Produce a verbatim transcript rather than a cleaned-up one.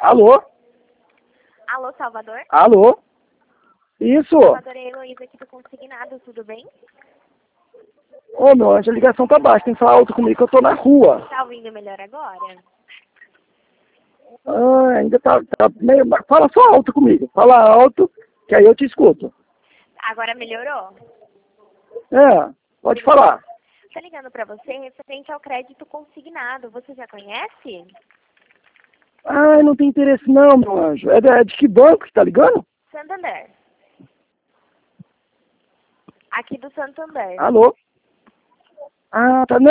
Alô? Alô, Salvador? Alô? Isso? Salvador, é a Heloísa aqui do Consignado, tudo bem? Ô, meu anjo, a ligação tá baixa, tem que falar alto comigo que eu tô na rua. Tá ouvindo melhor agora? Ah, ainda tá, tá meio... Fala só alto comigo, fala alto, que aí eu te escuto. Agora melhorou? É, pode falar. Tô ligando pra você referente ao crédito consignado. Você já conhece? Ah, não tem interesse não, meu anjo. É de, é de que banco que tá ligando? Santander. Aqui do Santander. Alô? Ah, tá.